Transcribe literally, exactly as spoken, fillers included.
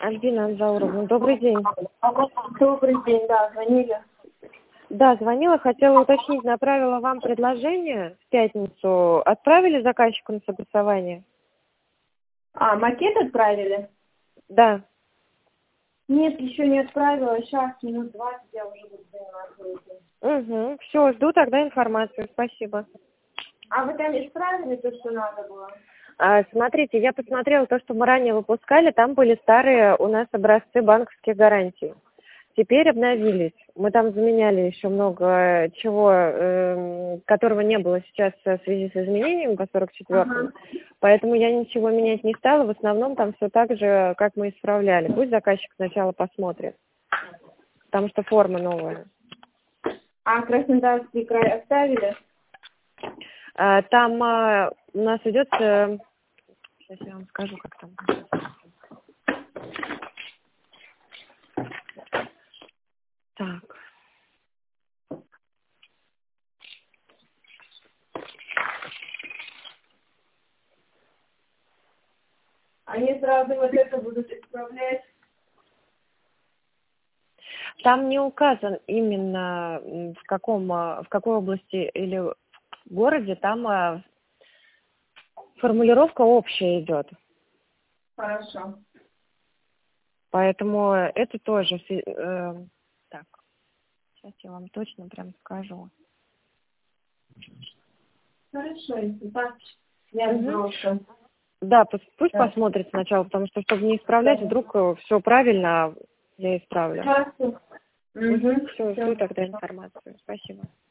Альбина Анзауровна, добрый день. Добрый день, да, звонили. Да, звонила, хотела уточнить, направила вам предложение в пятницу. Отправили заказчику на согласование? А, макет отправили? Да. Нет, еще не отправила. Сейчас, минут двадцать, я уже буду заниматься этим. Угу. Все, жду тогда информацию. Спасибо. А вы там исправили то, что надо было? А, смотрите, я посмотрела то, что мы ранее выпускали, там были старые у нас образцы банковских гарантий. Теперь обновились. Мы там заменяли еще много чего, э, которого не было сейчас в связи с изменениями по сорок четвёртому. Ага. Поэтому я ничего менять не стала. В основном там все так же, как мы исправляли. Пусть заказчик сначала посмотрит, потому что форма новая. А Краснодарский край оставили? А, там а, у нас идет... Э, сейчас я вам скажу, как там. Так. Они сразу вот это будут исправлять? Там не указан именно м, в каком, а, в какой области или в городе, там а, формулировка общая идет. Хорошо. Поэтому это тоже... э, так, сейчас я вам точно прям скажу. Хорошо, если так, я Угу. сброшу. Да, пусть, пусть Да. посмотрит сначала, потому что, чтобы не исправлять, Да. вдруг все правильно, а я исправлю. Хорошо. Угу. Все, жду тогда информацию. Спасибо.